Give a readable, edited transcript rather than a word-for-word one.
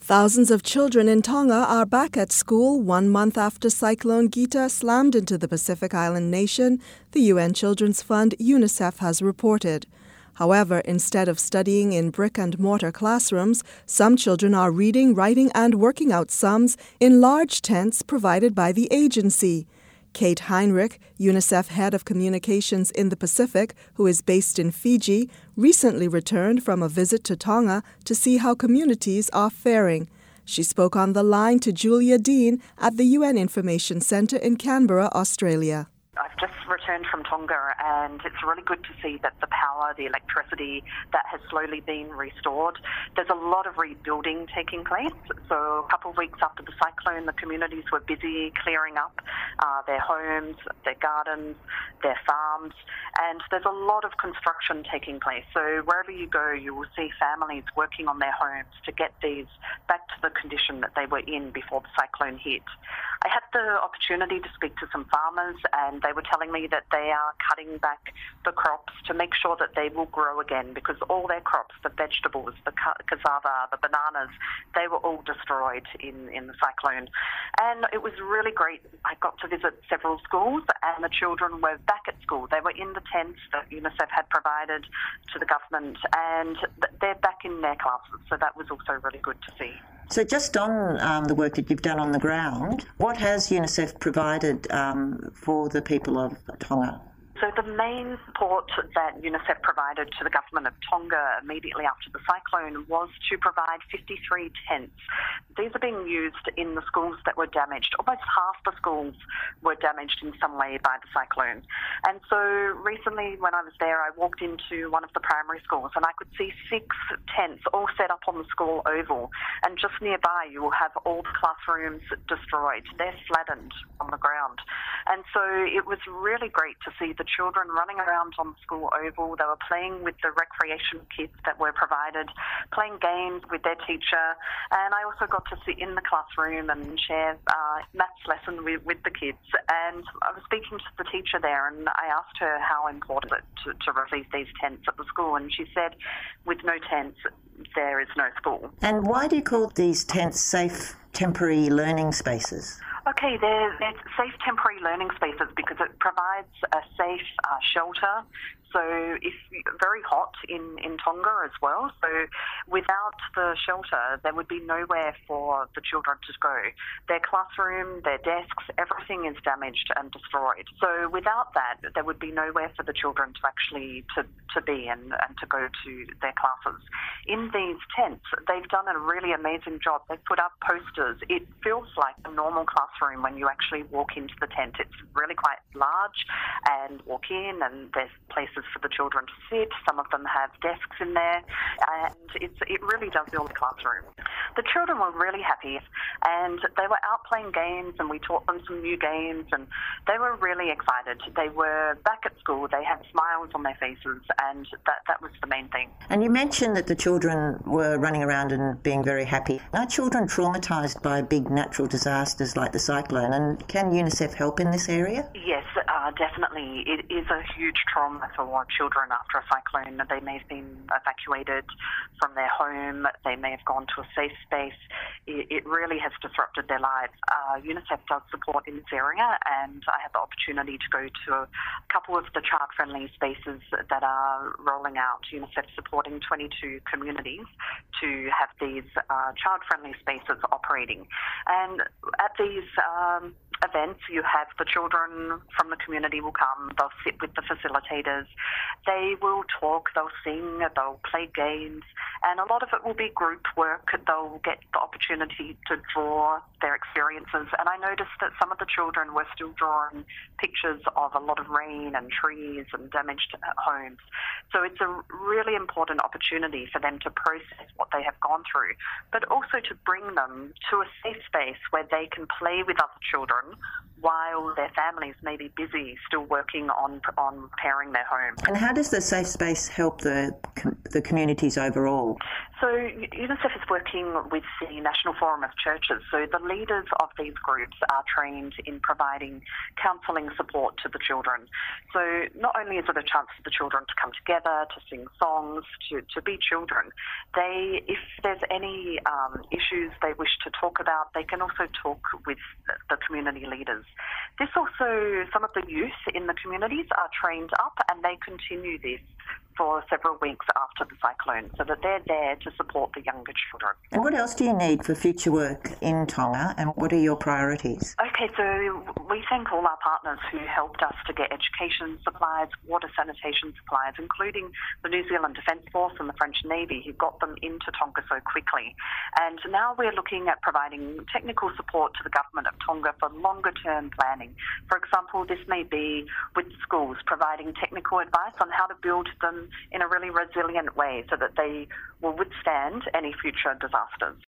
Thousands of children in Tonga are back at school 1 month after Cyclone Gita slammed into the Pacific Island nation, the UN Children's Fund UNICEF has reported. However, instead of studying in brick-and-mortar classrooms, some children are reading, writing and working out sums in large tents provided by the agency. Kate Heinrich, UNICEF Head of Communications in the Pacific, who is based in Fiji, recently returned from a visit to Tonga to see how communities are faring. She spoke on the line to Julia Dean at the UN Information Centre in Canberra, Australia. I've just returned from Tonga and it's really good to see that the power, the electricity, that has slowly been restored. There's a lot of rebuilding taking place. So a couple of weeks after the cyclone, the communities were busy clearing up their homes, their gardens, their farms, and there's a lot of construction taking place. So wherever you go, you will see families working on their homes to get these back to the condition that they were in before the cyclone hit. I had the opportunity to speak to some farmers and they were telling me that they are cutting back the crops to make sure that they will grow again because all their crops, the vegetables, the cassava, the bananas, they were all destroyed in the cyclone. And it was really great. I got to visit several schools and the children were back at school. They were in the tents that UNICEF had provided to the government and they're back in their classes. So that was also really good to see. So just on the work that you've done on the ground, what has UNICEF provided for the people of Tonga? So the main support that UNICEF provided to the government of Tonga immediately after the cyclone was to provide 53 tents. These are being used in the schools that were damaged. Almost half the schools were damaged in some way by the cyclone. And so recently when I was there, I walked into one of the primary schools and I could see 6 tents all set up on the school oval. And just nearby you will have all the classrooms destroyed. They're flattened on the ground. And so it was really great to see the children running around on the school oval. They were playing with the recreation kits that were provided, playing games with their teacher. And I also got to sit in the classroom and share maths lesson with the kids. And I was speaking to the teacher there and I asked her how important it is to release these tents at the school. And she said, with no tents, there is no school. And why do you call these tents safe temporary learning spaces? Okay, they're safe temporary learning spaces because it provides a safe shelter. So it's very hot in Tonga as well. So without the shelter, there would be nowhere for the children to go. Their classroom, their desks, everything is damaged and destroyed. So without that, there would be nowhere for the children to actually to be and to go to their classes. In these tents, they've done a really amazing job. They've put up posters. It feels like a normal classroom when you actually walk into the tent. It's really quite large and walk in and there's places for the children to sit. Some of them have desks in there and it really does feel like a classroom. The children were really happy and they were out playing games and we taught them some new games and they were really excited. They were back at school. They had smiles on their faces and that was the main thing. And you mentioned that the children were running around and being very happy. Are children traumatised by big natural disasters like the cyclone and can UNICEF help in this area? Yes, definitely. It is a huge trauma for children after a cyclone. They may have been evacuated from their home. They may have gone to a safe space. It really has disrupted their lives. UNICEF does support in this area and I had the opportunity to go to a couple of the child-friendly spaces that are rolling out. UNICEF supporting 22 communities to have these child-friendly spaces operating. And at these events, you have the children from the community will come, they'll sit with the facilitators, they will talk, they'll sing, they'll play games, and a lot of it will be group work. They'll get the opportunity to draw their experiences, and I noticed that some of the children were still drawing pictures of a lot of rain and trees and damaged homes. So it's a really important opportunity for them to process what they have gone through, but also to bring them to a safe space where they can play with other children while their families may be busy still working on repairing their home. And how does the Safe Space help the communities overall? So UNICEF is working with the National Forum of Churches. So the leaders of these groups are trained in providing counselling support to the children. So not only is it a chance for the children to come together, to sing songs, to be children, if there's any issues they wish to talk about, they can also talk with the community leaders. Some of the youth in the communities are trained up, and they continue this for several weeks after the cyclone, so that they're there to support the younger children. And what else do you need for future work in Tonga, and what are your priorities? Okay, so we thank all our partners who helped us to get education supplies, water sanitation supplies, including the New Zealand Defence Force and the French Navy, who got them into Tonga so quickly. And now we're looking at providing technical support to the government of Tonga for longer-term planning. For example, this may be with schools providing technical advice on how to build them in a really resilient way so that they will withstand any future disasters.